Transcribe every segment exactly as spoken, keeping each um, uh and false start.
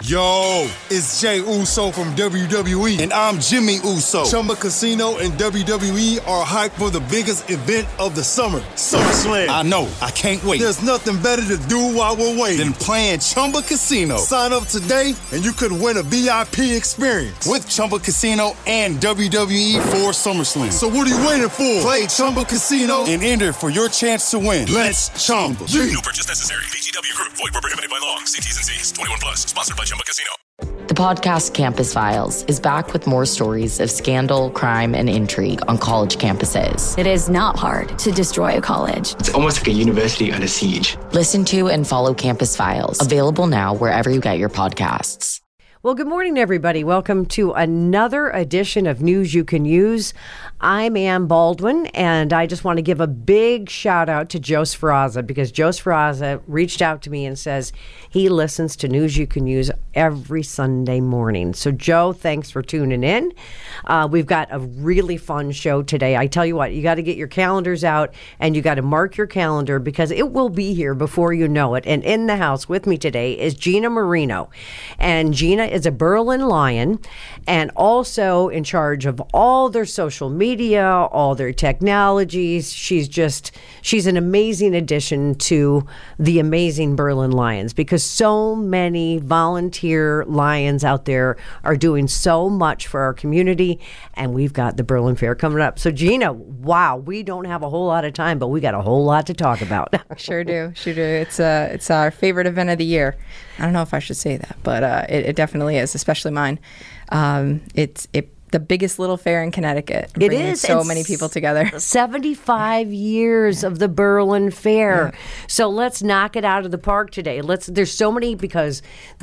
Yo, it's Jay Uso from W W E, and I'm Jimmy Uso. Chumba Casino and W W E are hyped for the biggest event of the summer, SummerSlam. I know, I can't wait. There's nothing better to do while we're waiting than playing Chumba Casino. Sign up today, and you could win a V I P experience with Chumba Casino and W W E for SummerSlam. So what are you waiting for? Play Chumba Casino and enter for your chance to win. Let's Chumba. No purchase necessary. V G W Group. Void where prohibited by law. See T's and C's. twenty-one plus. Sponsored by Chumba Casino. The podcast Campus Files is back with more stories of scandal, crime, and intrigue on college campuses. It is not hard to destroy a college. It's almost like a university under siege. Listen to and follow Campus Files. Available now wherever you get your podcasts. Well, good morning, everybody. Welcome to another edition of News You Can Use. I'm Ann Baldwin, and I just want to give a big shout out to Joe Sferrazza, because Joe Sferrazza reached out to me and says he listens to News You Can Use every Sunday morning. So, Joe, thanks for tuning in. Uh, we've got a really fun show today. I tell you what, you got to get your calendars out, and you got to mark your calendar, because it will be here before you know it. And in the house with me today is Gina Marino, and Gina is a Berlin Lion and also in charge of all their social media, all their technologies. She's just, she's an amazing addition to the amazing Berlin Lions, because so many volunteer Lions out there are doing so much for our community, and we've got the Berlin Fair coming up. So Gina, wow, we don't have a whole lot of time, but we got a whole lot to talk about. Sure do, sure do. It's uh, it's our favorite event of the year. I don't know if I should say that, but uh, it, it definitely is, especially mine. Um, it's it. The biggest little fair in Connecticut. It is. So it's many people together. seventy-five years of the Berlin Fair. Yeah. So let's knock it out of the park today. Let's. There's so many, because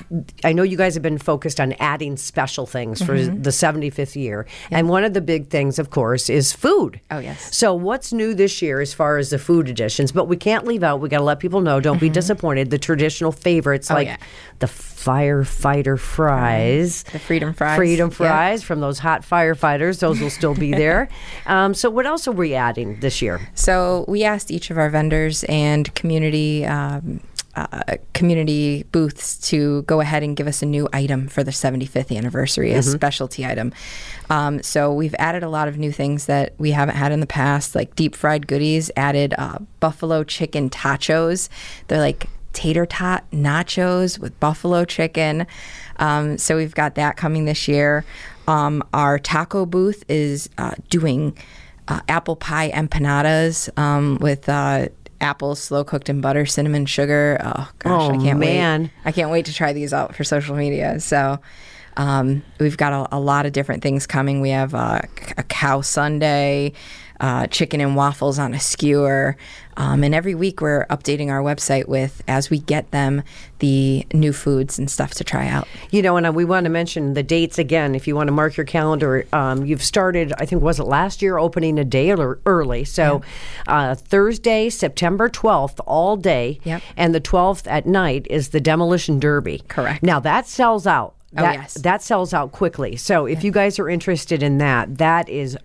I know you guys have been focused on adding special things for mm-hmm. the seventy-fifth year. Yeah. And one of the big things, of course, is food. Oh, yes. So what's new this year as far as the food additions? But we can't leave out, we got to let people know, don't mm-hmm. be disappointed, the traditional favorites, oh, like yeah. the firefighter fries. The Freedom Fries. Freedom Fries yeah. from those hot firefighters. Those will still be there. um, so what else are we adding this year? So we asked each of our vendors and community um, uh, community booths to go ahead and give us a new item for the seventy-fifth anniversary, mm-hmm. a specialty item. Um, so we've added a lot of new things that we haven't had in the past, like deep fried goodies, added uh, buffalo chicken tachos. They're like tater tot nachos with buffalo chicken. Um, so we've got that coming this year. Um, our taco booth is uh, doing uh, apple pie empanadas um, with uh, apples slow cooked in butter, cinnamon, sugar. Oh gosh, oh, I can't man. wait! I can't wait to try these out for social media. So um, we've got a, a lot of different things coming. We have uh, a cow sundae. Uh, chicken and waffles on a skewer. Um, and every week we're updating our website with, as we get them, the new foods and stuff to try out. You know, and we want to mention the dates again. If you want to mark your calendar, um, you've started, I think, was it last year, opening a day early. So yeah. uh, Thursday, September twelfth, all day. Yep. And the twelfth at night is the Demolition Derby. Correct. Now, that sells out. Oh, that, yes. That sells out quickly. So if yeah. you guys are interested in that, that is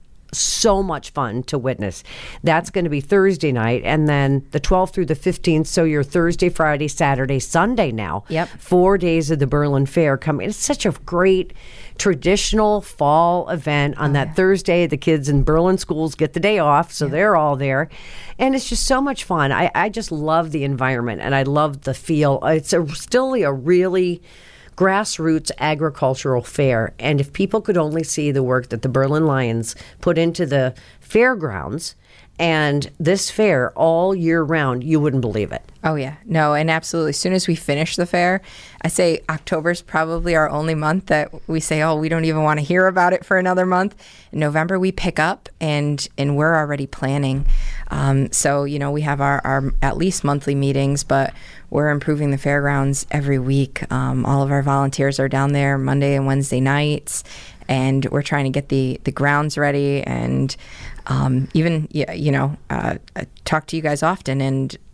so much fun to witness. That's going to be Thursday night, and then the twelfth through the fifteenth, so your Thursday, Friday, Saturday, Sunday now. Yep. Four days of the Berlin Fair coming. It's such a great traditional fall event. On oh, that yeah. Thursday, the kids in Berlin schools get the day off, so yeah. they're all there. And it's just so much fun. I, I just love the environment, and I love the feel. It's a, still a really grassroots agricultural fair. And if people could only see the work that the Berlin Lions put into the fairgrounds and this fair all year round, you wouldn't believe it. Oh, yeah. No, and absolutely. As soon as we finish the fair, I say October's probably our only month that we say, oh, we don't even want to hear about it for another month. In November, we pick up, and, and we're already planning. Um, so, you know, we have our, our at least monthly meetings, but we're improving the fairgrounds every week. Um, all of our volunteers are down there Monday and Wednesday nights, and we're trying to get the, the grounds ready. And um, even, you know, uh, I talk to you guys often, and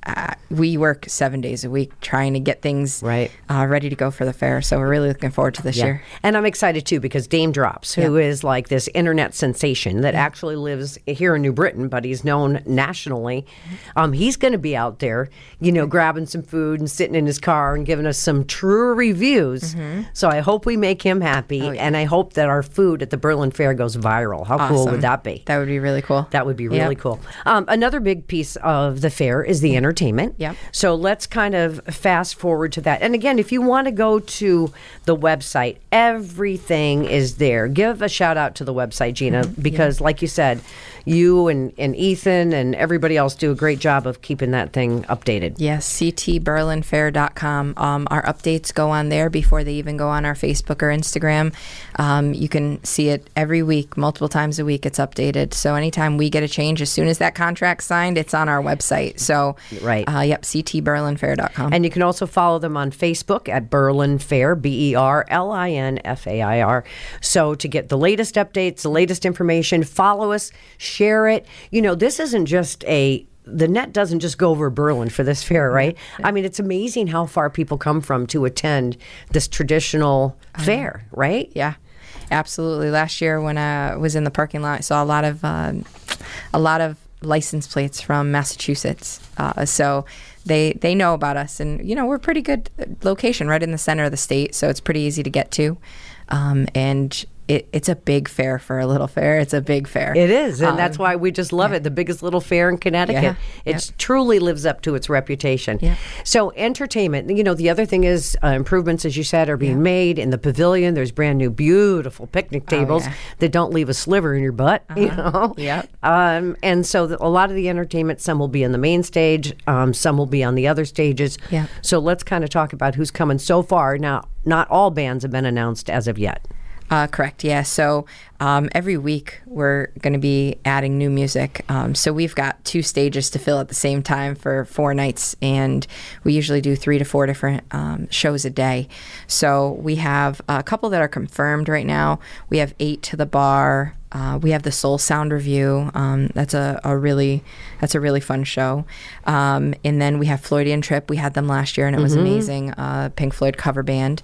uh, we work seven days a week trying to get things right. uh, ready to go for the fair. So we're really looking forward to this yeah. year. And I'm excited too because Dame Drops, who yeah. is like this internet sensation that yeah. actually lives here in New Britain, but he's known nationally. Um, he's going to be out there, you know, grabbing some food and sitting in his car and giving us some true reviews. Mm-hmm. So I hope we make him happy, oh, yeah. and I hope that our food at the Berlin Fair goes viral. How awesome. cool would that be? That would be really cool. That would be really yep. cool. Um, another big piece of the fair is the entertainment. Yep. So let's kind of fast forward to that. And again, if you want to go to the website, everything is there. Give a shout out to the website, Gina, mm-hmm. because yeah. like you said, you and, and Ethan and everybody else do a great job of keeping that thing updated. Yes, c t berlin fair dot com. Um, our updates go on there before they even go on our Facebook or Instagram. Um, you can see it every week, multiple times a week. It's updated. So anytime we get a change, as soon as that contract's signed, it's on our website. So, right. Uh, yep, c t berlin fair dot com. And you can also follow them on Facebook at Berlin Fair, B E R L I N F A I R. So to get the latest updates, the latest information, follow us, share it. You know, this isn't just a, the net doesn't just go over Berlin for this fair, right? Yeah. I mean, it's amazing how far people come from to attend this traditional uh, fair, right? Yeah, absolutely. Last year when I was in the parking lot, I saw a lot of, um, a lot of license plates from Massachusetts. Uh, so they they know about us, and you know, we're a pretty good location right in the center of the state, so it's pretty easy to get to. Um, and It, it's a big fair for a little fair. It's a big fair. It is, and um, that's why we just love yeah. it. The biggest little fair in Connecticut. Yeah. It yep. truly lives up to its reputation. Yeah. So entertainment, you know, the other thing is uh, improvements, as you said, are being yeah. made in the pavilion. There's brand new, beautiful picnic tables oh, yeah. that don't leave a sliver in your butt, uh-huh. you know? Yep. Um, and so the, a lot of the entertainment, some will be in the main stage, um, some will be on the other stages. Yeah. So let's kind of talk about who's coming so far. Now, not all bands have been announced as of yet. Uh, correct, yeah. So um, every week we're going to be adding new music. Um, so we've got two stages to fill at the same time for four nights, and we usually do three to four different um, shows a day. So we have a couple that are confirmed right now. We have Eight to the Bar. Uh, we have the Soul Sound Review. Um, that's a, a really that's a really fun show. Um, and then we have Floydian Trip. We had them last year, and it was mm-hmm. amazing. Uh, Pink Floyd cover band.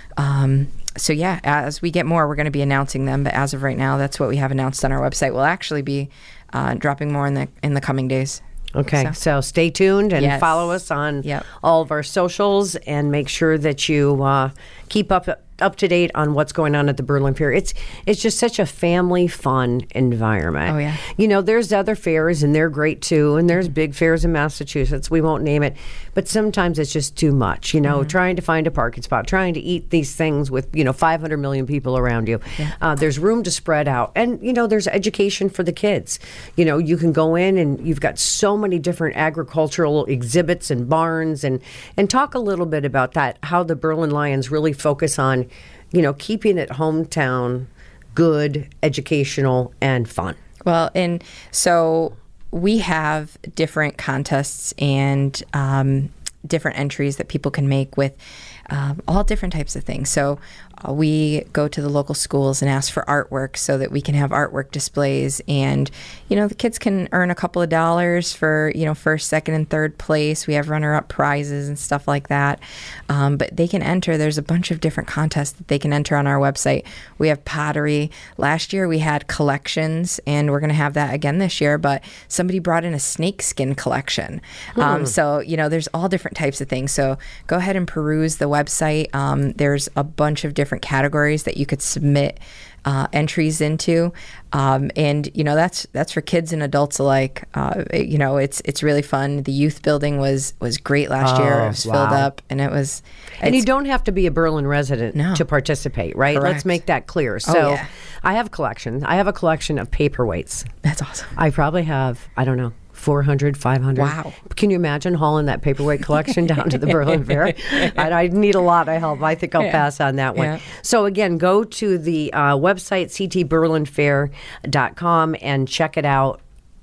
Um, So yeah, as we get more, we're going to be announcing them. But as of right now, that's what we have announced on our website. We'll actually be uh, dropping more in the in the coming days. Okay, so, so stay tuned and yes. follow us on yep. all of our socials, and make sure that you uh, keep up up to date on what's going on at the Berlin Fair. It's it's just such a family fun environment. Oh yeah. You know, there's other fairs and they're great too, and there's big fairs in Massachusetts. We won't name it, but sometimes it's just too much. You know, mm-hmm. trying to find a parking spot, trying to eat these things with you know five hundred million people around you. Yeah. Uh, there's room to spread out, and you know, there's education for the kids. You know, you can go in and you've got so many different agricultural exhibits and barns, and and talk a little bit about that. How the Berlin Lions really focus on, you know, keeping it hometown, good, educational, and fun. Well, and so we have different contests and um, different entries that people can make with um, all different types of things. So uh, we go to the local schools and ask for artwork so that we can have artwork displays, and you know, the kids can earn a couple of dollars for you know first, second, and third place. We have runner-up prizes and stuff like that, um, but they can enter. There's a bunch of different contests that they can enter on our website. We have pottery. Last year we had collections, and we're going to have that again this year, but somebody brought in a snake skin collection. Hmm. Um, so you know, there's all different types of things. So go ahead and peruse the website. Um, there's a bunch of different categories that you could submit uh, entries into, um, and you know, that's that's for kids and adults alike. Uh, you know, it's it's really fun. The youth building was was great last oh, year. It was wow. filled up, and it was. And you don't have to be a Berlin resident no. to participate, right? Correct. Let's make that clear. So, oh, yeah. I have a collection. I have a collection of paperweights. That's awesome. I probably have, I don't know, four hundred, five hundred. Wow. Can you imagine hauling that paperweight collection down to the Berlin Fair? I, I need a lot of help. I think I'll yeah. pass on that one. Yeah. So again, go to the uh, website, c t berlin fair dot com, and check it out.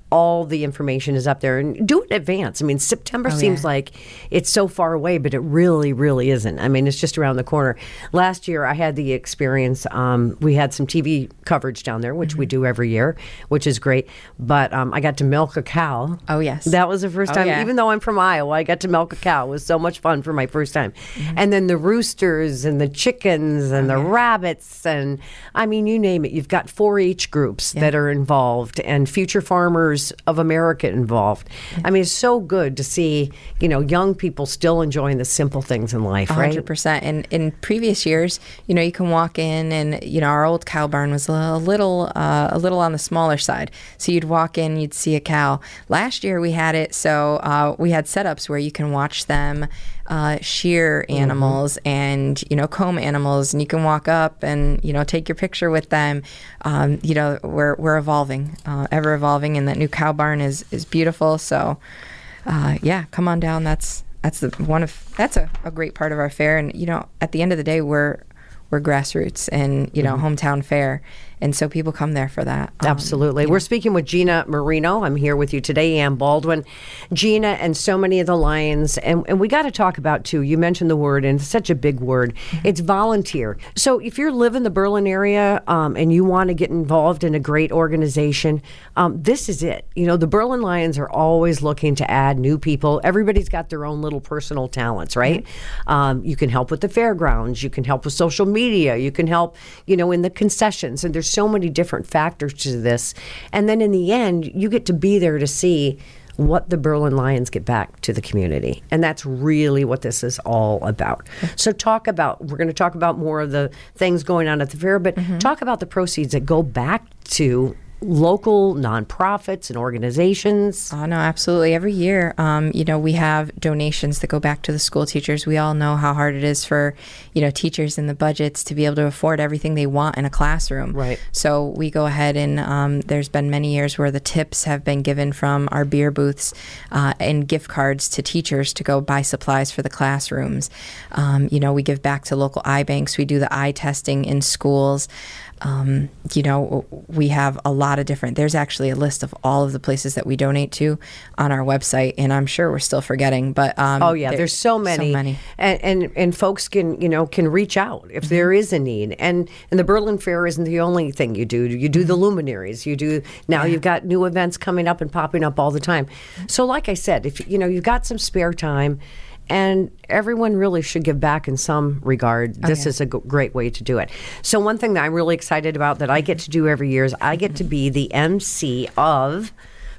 all the information is up there, and do it in advance. I mean, September Oh, seems yeah. like it's so far away, but it really, really isn't. I mean, it's just around the corner. Last year, I had the experience. Um, we had some T V coverage down there, which we do every year, which is great. But um, I got to milk a cow. Oh, yes. That was the first Oh, time. yeah. Even though I'm from Iowa, I got to milk a cow. It was so much fun for my first time. Mm-hmm. And then the roosters and the chickens and Oh, the rabbits, and I mean, you name it. You've got four H groups that are involved, and Future Farmers of America involved. I mean, it's so good to see, you know, young people still enjoying the simple things in life, one right? hundred percent. And in previous years, you know, you can walk in and, you know, our old cow barn was a little, uh, a little on the smaller side. So you'd walk in, you'd see a cow. Last year we had it, so uh, we had setups where you can watch them uh, shear animals Mm-hmm. and, you know, comb animals, and you can walk up and, you know, take your picture with them. Um, you know, we're, we're evolving, uh, ever evolving, and that new cow barn is, is beautiful. So, uh, yeah, come on down. That's, That's the one of that's a, a great part of our fair, and you know, at the end of the day, we're we're grassroots and you know Mm-hmm. hometown fair, and so people come there for that. Um, Absolutely. We're speaking with Gina Marino. I'm here with you today, Ann Baldwin. Gina and so many of the Lions. And, and we got to talk about, too, you mentioned the word, and it's such a big word. Mm-hmm. It's volunteer. So if you live in the Berlin area um, and you want to get involved in a great organization, um, this is it. You know, the Berlin Lions are always looking to add new people. Everybody's got their own little personal talents, right? Mm-hmm. Um, you can help with the fairgrounds. You can help with social media. You can help, you know, in the concessions. And there's so many different factors to this. And then in the end, you get to be there to see what the Berlin Lions get back to the community. And that's really what this is all about. So talk about, we're going to talk about more of the things going on at the fair, but Mm-hmm. talk about the proceeds that go back to local nonprofits and organizations. Oh, no, absolutely. Every year, um, you know, we have donations that go back to the school teachers. We all know how hard it is for, you know, teachers and the budgets to be able to afford everything they want in a classroom. Right. So we go ahead and um, there's been many years where the tips have been given from our beer booths uh, and gift cards to teachers to go buy supplies for the classrooms. Um, you know, we give back to local eye banks. We do the eye testing in schools. Um, you know, we have a lot of different, there's actually a list of all of the places that we donate to on our website, and I'm sure we're still forgetting, but, um, Oh yeah, there- there's so many, so many. And, and and folks can you know can reach out if Mm-hmm. there is a need. And and the Berlin Fair isn't the only thing you do. You do the Mm-hmm. luminaries. You do now. You've got new events coming up and popping up all the time. So like I said, if you know you've got some spare time. And everyone really should give back in some regard. This is a g- great way to do it. So one thing that I'm really excited about that I get to do every year is I get to be the M C of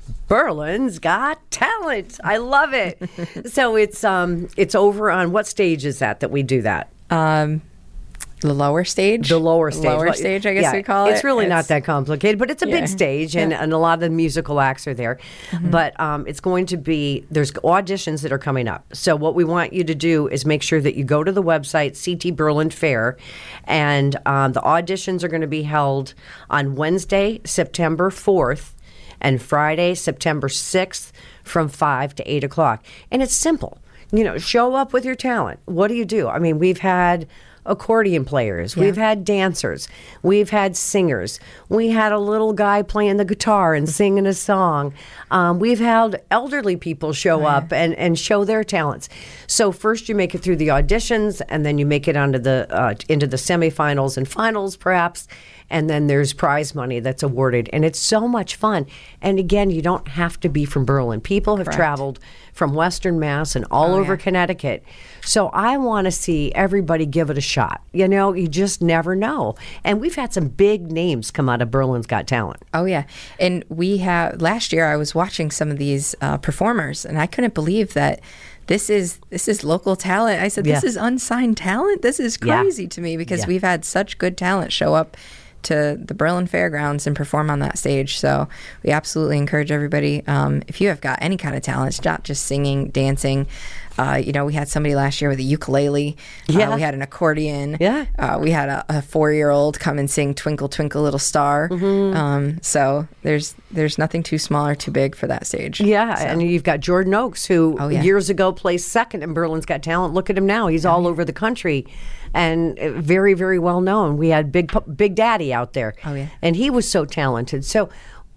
Berlin's Got Talent. I love it. So it's um it's over on what stage is that that we do that? Um, the lower stage? The lower stage. Lower Like, stage, I guess yeah, we call it. It's really not that complicated, but it's a big Yeah. stage, and, and a lot of the musical acts are there. But um, it's going to be, there's auditions that are coming up. So what we want you to do is make sure that you go to the website, C T Berlin Fair, and um, the auditions are going to be held on Wednesday, September fourth, and Friday, September sixth, from five to eight o'clock. And it's simple. You know, show up with your talent. What do you do? I mean, we've had accordion players. We've had dancers. We've had singers. We had a little guy playing the guitar and singing a song. Um, we've had elderly people show up and, and show their talents. So first you make it through the auditions, and then you make it onto the uh, into the semifinals and finals, perhaps. And then there's prize money that's awarded. And it's so much fun. And again, you don't have to be from Berlin. People have Correct. traveled from Western Mass and all Oh, over yeah. Connecticut. So I want to see everybody give it a shot. You know, you just never know. And we've had some big names come out of Berlin's Got Talent. Oh yeah, and we have last year. I was watching some of these uh, performers, and I couldn't believe that this is this is local talent. I said, this Yeah. is unsigned talent. This is Yeah. crazy to me because Yeah. we've had such good talent show up to the Berlin Fairgrounds and perform on that stage. So we absolutely encourage everybody. Um, if you have got any kind of talent, it's not just singing, dancing. Uh, you know, we had somebody last year with a ukulele. Yeah. Uh, we had an accordion. Yeah. Uh, we had a, a four-year-old come and sing "Twinkle Twinkle Little Star." Mm-hmm. Um, so there's there's nothing too small or too big for that stage. Yeah, So- and you've got Jordan Oakes, who Oh, yeah. years ago placed second in Berlin's Got Talent. Look at him now; he's all over the country, and uh, very, very well known. We had Big Pu- Big Daddy out there. Oh, yeah. and he was so talented. So,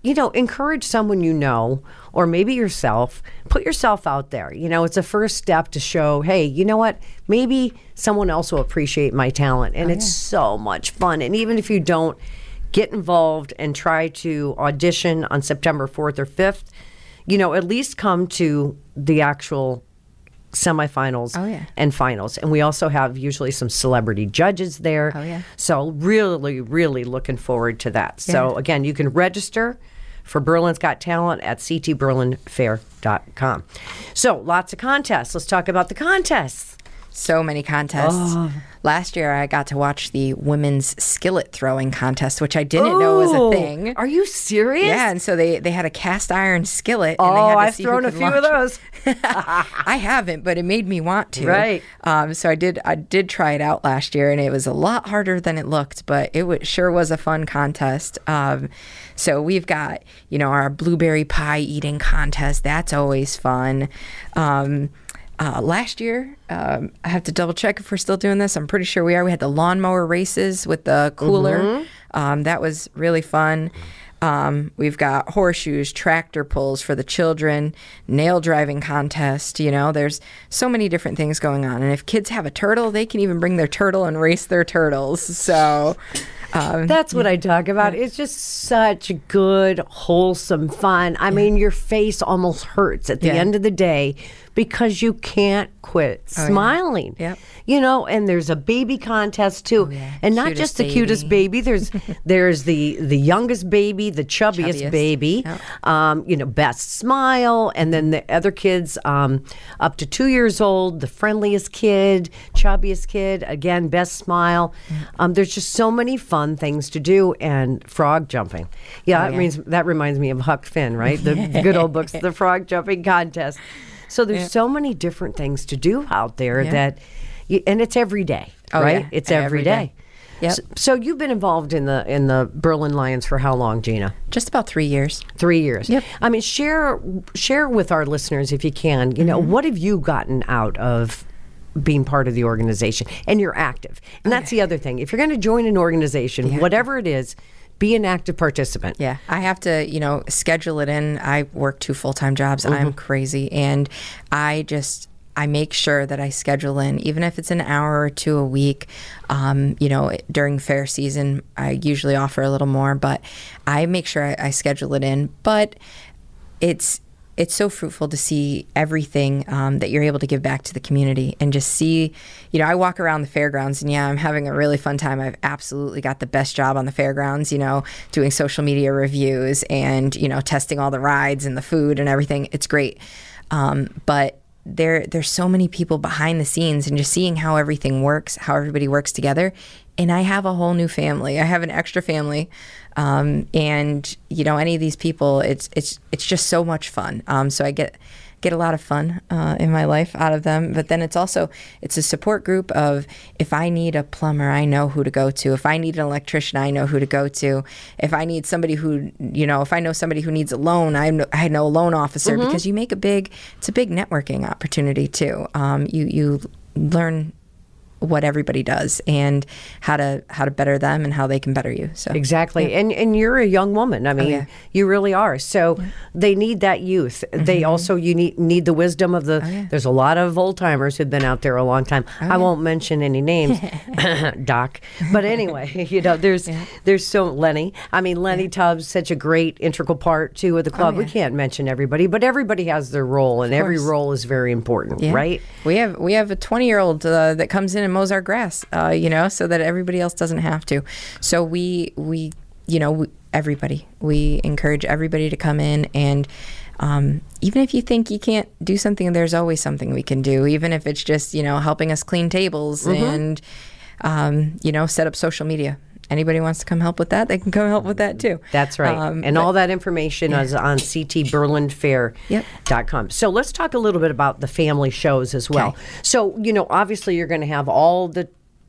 you know, encourage someone you know, or maybe yourself. Put yourself out there. You know, it's a first step to show, hey, you know what? Maybe someone else will appreciate my talent. And oh, it's yeah. so much fun. And even if you don't, get involved and try to audition on September fourth or fifth, you know, at least come to the actual semifinals oh, yeah. and finals. And we also have usually some celebrity judges there. Oh, yeah. So really, really looking forward to that. Yeah. So again, you can register for Berlin's Got Talent at c t berlin fair dot com. So lots of contests. Let's talk about the contests. So many contests. Oh. Last year, I got to watch the women's skillet throwing contest, which I didn't Ooh, know was a thing. Are you serious? Yeah, and so they, they had a cast iron skillet. And oh, they had to I've see thrown a few launch. of those. I haven't, but it made me want to. Right. Um, so I did. I did try it out last year, and it was a lot harder than it looked, but it w- sure was a fun contest. Um, so we've got, you know, our blueberry pie eating contest. That's always fun. Um, Uh, last year, um, I have to double check if we're still doing this. I'm pretty sure we are. We had the lawnmower races with the cooler. Mm-hmm. Um, that was really fun. Um, we've got horseshoes, tractor pulls for the children, nail driving contest. You know, there's so many different things going on. And if kids have a turtle, they can even bring their turtle and race their turtles. So um, that's what I talk about. It's just such good, wholesome fun. I yeah. mean, your face almost hurts at the yeah. end of the day because you can't quit oh, smiling. Yeah. Yep. You know, and there's a baby contest too. Oh, yeah. And not Cutest just the baby. cutest baby. There's there's the the youngest baby, the chubbiest, Chubbiest. baby, Yep. um, you know, best smile, and then the other kids um, up to two years old, the friendliest kid, chubbiest kid, again, best smile. Mm-hmm. Um, there's just so many fun things to do, and frog jumping. Yeah, Oh, that yeah. means that reminds me of Huck Finn, right? The good old books, the frog jumping contest. So there's Yeah. so many different things to do out there Yeah. that, you, and it's every day, Oh, right? yeah. It's every, Every day. day. Yep. So, so you've been involved in the in the Berlin Lions for how long, Gina? Just about three years. Three years. Yep. I mean, share share with our listeners if you can. You know, Mm-hmm. what have you gotten out of being part of the organization? And you're active, and that's the other thing. If you're going to join an organization, Yeah. whatever it is, be an active participant. Yeah, I have to, you know, schedule it in. I work two full-time jobs. Mm-hmm. I'm crazy. And I just, I make sure that I schedule in, even if it's an hour or two a week. Um, you know, during fair season, I usually offer a little more, but I make sure I, I schedule it in. But it's, it's so fruitful to see everything um, that you're able to give back to the community and just see, you know, I walk around the fairgrounds and yeah, I'm having a really fun time. I've absolutely got the best job on the fairgrounds, you know, doing social media reviews and, you know, testing all the rides and the food and everything. It's great. Um, but there, there's so many people behind the scenes and just seeing how everything works, how everybody works together. And I have a whole new family. I have an extra family. Um, and you know, any of these people, it's it's it's just so much fun. Um, so I get get a lot of fun uh, in my life out of them. But then it's also it's a support group of if I need a plumber, I know who to go to. If I need an electrician, I know who to go to. If I need somebody who you know, if I know somebody who needs a loan, I know I know a loan officer mm-hmm. because you make a big it's a big networking opportunity too. Um, you you learn what everybody does and how to how to better them and how they can better you. So exactly. Yeah. And and you're a young woman. I mean, Oh, yeah. you really are. So Yeah. they need that youth. Mm-hmm. They also you need need the wisdom of the Oh, yeah. there's a lot of old timers who've been out there a long time. Oh, I yeah. won't mention any names, Doc. But anyway, you know, there's Yeah. there's so Lenny. I mean, Lenny Tubbs, such a great integral part too of the club. Oh, We yeah. can't mention everybody, but everybody has their role, and every course. role is very important, Yeah. right? We have we have a twenty year old uh, that comes in and mows our grass, uh, you know, so that everybody else doesn't have to. So we we you know we, everybody we encourage everybody to come in and. Um, even if you think you can't do something, there's always something we can do. Even if it's just you know helping us clean tables Mm-hmm. and um, you know set up social media. Anybody wants to come help with that, they can come help with that too. That's right. Um, and but- all that information yeah. is on c t berlin fair dot com. Yep. So let's talk a little bit about the family shows as well. Okay. So, you know, obviously you're going to have all the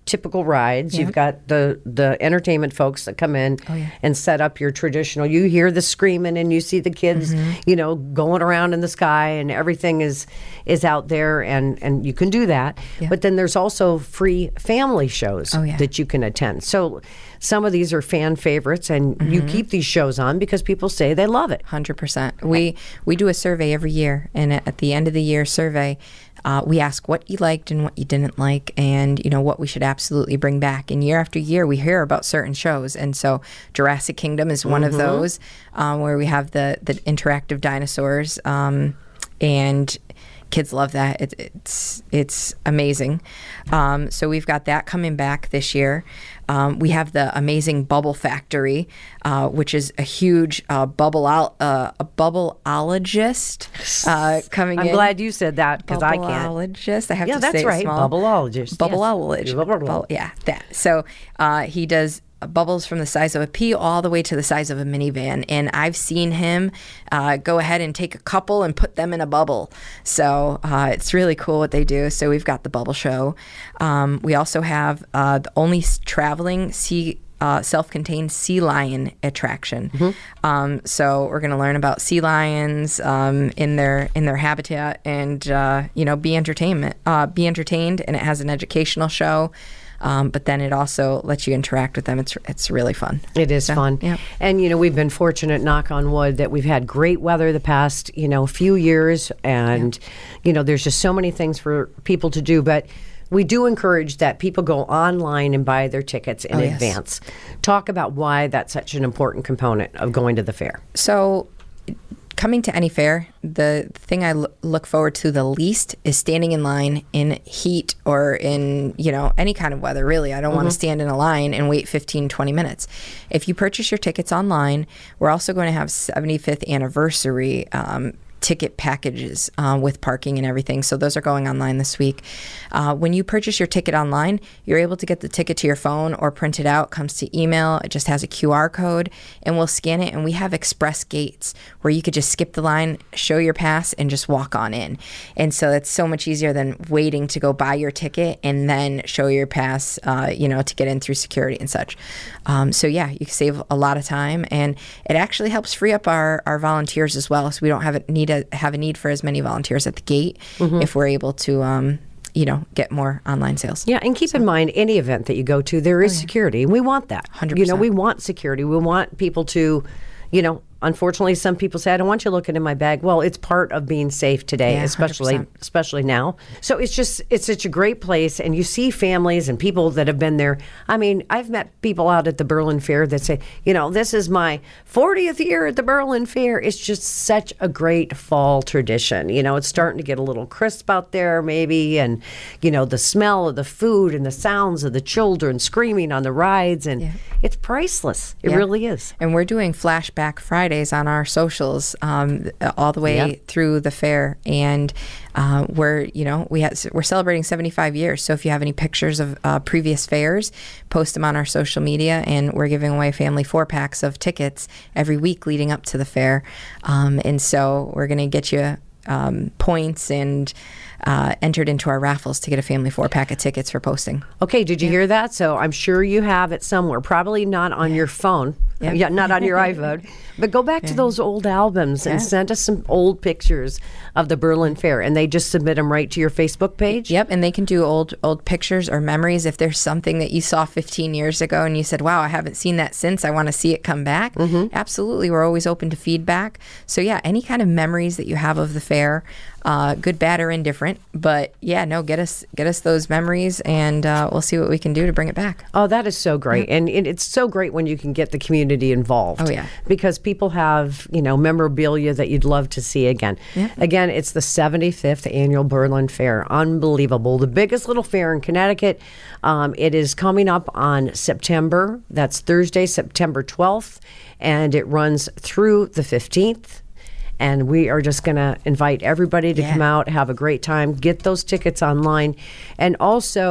typical rides. Yeah. You've got the the entertainment folks that come in Oh, yeah. and set up your traditional. You hear the screaming and you see the kids, Mm-hmm. you know, going around in the sky, and everything is is out there, and and you can do that. Yeah. But then there's also free family shows Oh, yeah. that you can attend. So some of these are fan favorites, and you Mm-hmm. keep these shows on because people say they love it. one hundred percent. We we do a survey every year, and at at the end of the year survey, uh, we ask what you liked and what you didn't like, and you know what we should absolutely bring back. And year after year, we hear about certain shows, and so Jurassic Kingdom is one of those, um, where we have the the interactive dinosaurs, um, and kids love that. It, it's it's amazing. Um, so we've got that coming back this year. Um, we have the amazing Bubble Factory, uh, which is a huge uh, bubble al- uh, a bubbleologist uh, coming I'm in. glad you said that because I can't. Bubbleologist. I have Yeah, to that's say it right. small. Bubbleologist, yes. Bubbleologist. Bubble- yeah, that. So uh, he does bubbles from the size of a pea all the way to the size of a minivan, and I've seen him uh, go ahead and take a couple and put them in a bubble. So uh, it's really cool what they do. So we've got the Bubble Show. Um, we also have uh, the only s- traveling sea uh, self-contained sea lion attraction. Um, so we're going to learn about sea lions um, in their in their habitat, and uh, you know, be entertainment, uh, be entertained, and it has an educational show. Um, but then it also lets you interact with them. It's it's really fun. It is So, fun. yeah. And, you know, we've been fortunate, knock on wood, that we've had great weather the past, you know, few years. And, you know, there's just so many things for people to do. But we do encourage that people go online and buy their tickets in Oh, yes. advance. Talk about why that's such an important component of going to the fair. So, coming to any fair, the thing I l- look forward to the least is standing in line in heat or in, you know, any kind of weather, really. I don't want to stand in a line and wait fifteen, twenty minutes. If you purchase your tickets online, we're also going to have seventy-fifth anniversary um, ticket packages uh, with parking and everything. So those are going online this week. Uh, when you purchase your ticket online, you're able to get the ticket to your phone or print it out. It comes to email. It just has a Q R code, and we'll scan it. And we have express gates where you could just skip the line, show your pass, and just walk on in. And so it's so much easier than waiting to go buy your ticket and then show your pass, uh, you know, to get in through security and such. Um, so yeah, you can save a lot of time, and it actually helps free up our, our volunteers as well. So we don't have a need a, have a need for as many volunteers at the gate if we're able to, um, you know, get more online sales. Yeah, and keep in mind, any event that you go to, there is security, and we want that. one hundred You know, percent. we want security. We want people to, you know, unfortunately, some people say, I don't want you looking in my bag. Well, it's part of being safe today, Yeah, especially one hundred percent. especially now. So it's just, it's such a great place, and you see families and people that have been there. I mean, I've met people out at the Berlin Fair that say, you know, this is my fortieth year at the Berlin Fair. It's just such a great fall tradition. You know, it's starting to get a little crisp out there maybe, and, you know, the smell of the food and the sounds of the children screaming on the rides, and Yeah. it's priceless. It Yeah. really is. And we're doing Flashback Fridays on our socials um, all the way Yeah. through the fair, and uh, we're you know we had, we're celebrating seventy-five years. So if you have any pictures of uh, previous fairs, post them on our social media, and we're giving away family four packs of tickets every week leading up to the fair. Um, and so we're going to get you um, points and uh, entered into our raffles to get a family four pack of tickets for posting. Okay, did you hear that? So I'm sure you have it somewhere. Probably not on your phone, Yeah. yeah, not on your iPhone. But go back to those old albums and send us some old pictures of the Berlin Fair, and they just submit them right to your Facebook page. Yep, and they can do old old pictures or memories. If there's something that you saw fifteen years ago and you said, wow, I haven't seen that since, I want to see it come back. Absolutely, we're always open to feedback. So yeah, any kind of memories that you have of the fair, uh, good, bad, or indifferent. But yeah, no, get us get us those memories, and uh, we'll see what we can do to bring it back. Oh, that is so great. And it, it's so great when you can get the community involved. Oh, yeah. Because people have, you know, memorabilia that you'd love to see again. Yeah. Again, it's the seventy-fifth Annual Berlin Fair. Unbelievable. The biggest little fair in Connecticut. Um, it is coming up on September. That's Thursday, September twelfth. And it runs through the fifteenth. And we are just going to invite everybody to Yeah. come out, have a great time, get those tickets online. And also,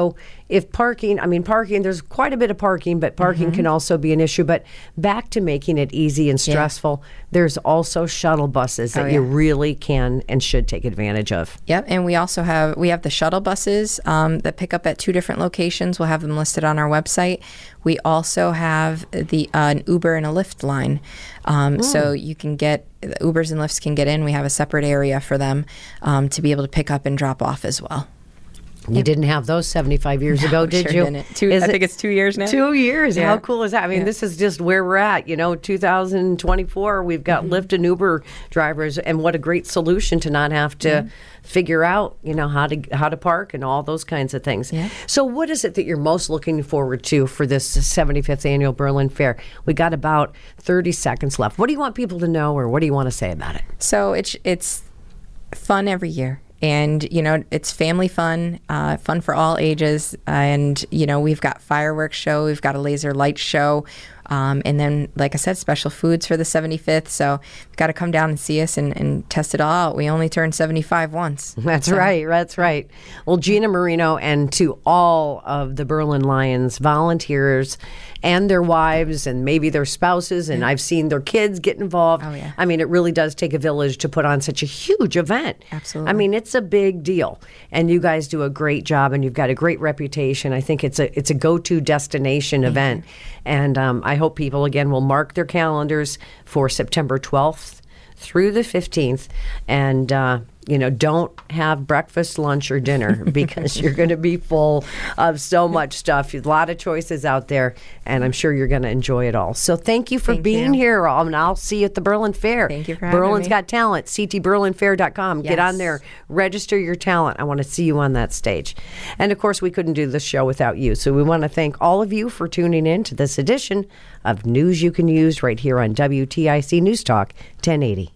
if parking, I mean, parking, there's quite a bit of parking, but parking mm-hmm. can also be an issue. But back to making it easy and stressful, yeah. there's also shuttle buses that oh, yeah. you really can and should take advantage of. Yep, and we also have, we have the shuttle buses um, that pick up at two different locations. We'll have them listed on our website. We also have the uh, an Uber and a Lyft line. Um, mm. So you can get, the Ubers and Lyfts can get in. We have a separate area for them um, to be able to pick up and drop off as well. You yep. didn't have those seventy-five years no, ago, did sure you? Didn't. Two, I think it, it's two years now. Two years. Yeah. How cool is that? I mean, yeah. this is just where we're at. You know, two thousand twenty-four, we've got mm-hmm. Lyft and Uber drivers, and what a great solution to not have to yeah. figure out, you know, how to how to park and all those kinds of things. Yeah. So what is it that you're most looking forward to for this seventy-fifth Annual Berlin Fair? We got about thirty seconds left. What do you want people to know, or what do you want to say about it? So it's it's fun every year. And, you know, it's family fun, uh, fun for all ages. And, you know, we've got fireworks show, we've got a laser light show. Um, and then, like I said, special foods for the seventy-fifth. So you've got to come down and see us and, and test it all out. We only turned seventy-five once. That's so. right. That's right. Well, Gina Marino, and to all of the Berlin Lions volunteers and their wives and maybe their spouses, and I've seen their kids get involved. Oh, yeah. I mean, it really does take a village to put on such a huge event. Absolutely. I mean, it's a big deal. And you guys do a great job, and you've got a great reputation. I think it's a it's a go-to destination Thank event. You. And um, I hope people, again, will mark their calendars for September twelfth through the fifteenth. And, uh, you know, don't have breakfast, lunch, or dinner because you're going to be full of so much stuff. A lot of choices out there, and I'm sure you're going to enjoy it all. So thank you for thank being you. here. And I'll see you at the Berlin Fair. Thank you for having Berlin's me. Got Talent, c t berlin fair dot com. Yes. Get on there, register your talent. I want to see you on that stage. And, of course, we couldn't do this show without you. So we want to thank all of you for tuning in to this edition of News You Can Use right here on W T I C News Talk ten eighty.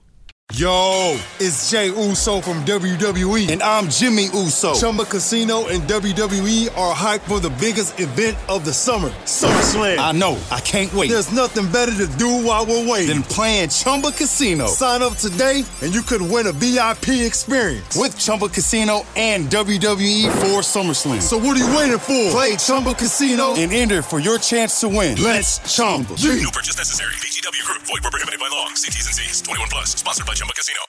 Yo, it's Jay Uso from W W E, and I'm Jimmy Uso. Chumba Casino and W W E are hyped for the biggest event of the summer, SummerSlam. I know, I can't wait. There's nothing better to do while we're waiting than playing Chumba Casino. Sign up today, and you could win a V I P experience with Chumba Casino and W W E for SummerSlam. So what are you waiting for? Play Chumba Casino and enter for your chance to win. Let's Chumba. Yeah. No purchase necessary. V G W Group. Void where prohibited by law. See T's and C's. twenty-one plus. Sponsored by Chumba Casino.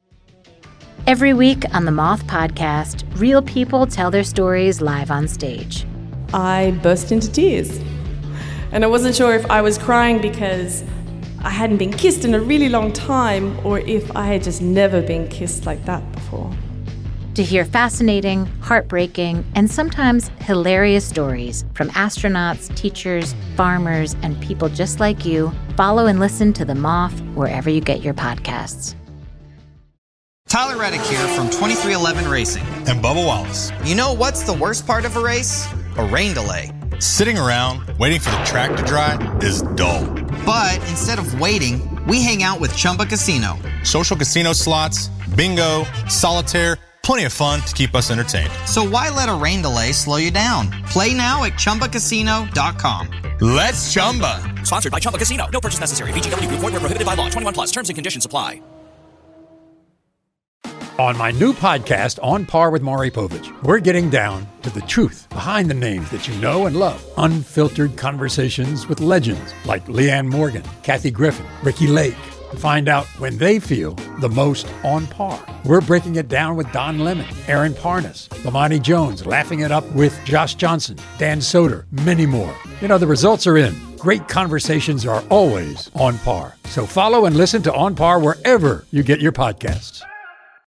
Every week on the Moth Podcast, real people tell their stories live on stage. I burst into tears. And I wasn't sure if I was crying because I hadn't been kissed in a really long time, or if I had just never been kissed like that before. To hear fascinating, heartbreaking, and sometimes hilarious stories from astronauts, teachers, farmers, and people just like you, follow and listen to The Moth wherever you get your podcasts. Tyler Reddick here from twenty-three eleven Racing. And Bubba Wallace. You know what's the worst part of a race? A rain delay. Sitting around waiting for the track to dry is dull. But instead of waiting, we hang out with Chumba Casino. Social casino slots, bingo, solitaire, plenty of fun to keep us entertained. So why let a rain delay slow you down? Play now at Chumba Casino dot com. Let's Chumba. Sponsored by Chumba Casino. No purchase necessary. V G W Group. Void where prohibited by law. twenty-one plus. Terms and conditions apply. On my new podcast, On Par with Maury Povich, we're getting down to the truth behind the names that you know and love. Unfiltered conversations with legends like Leanne Morgan, Kathy Griffin, Ricky Lake. Find out when they feel the most on par. We're breaking it down with Don Lemon, Aaron Parnas, Lamani Jones, laughing it up with Josh Johnson, Dan Soder, many more. You know, the results are in. Great conversations are always on par. So follow and listen to On Par wherever you get your podcasts.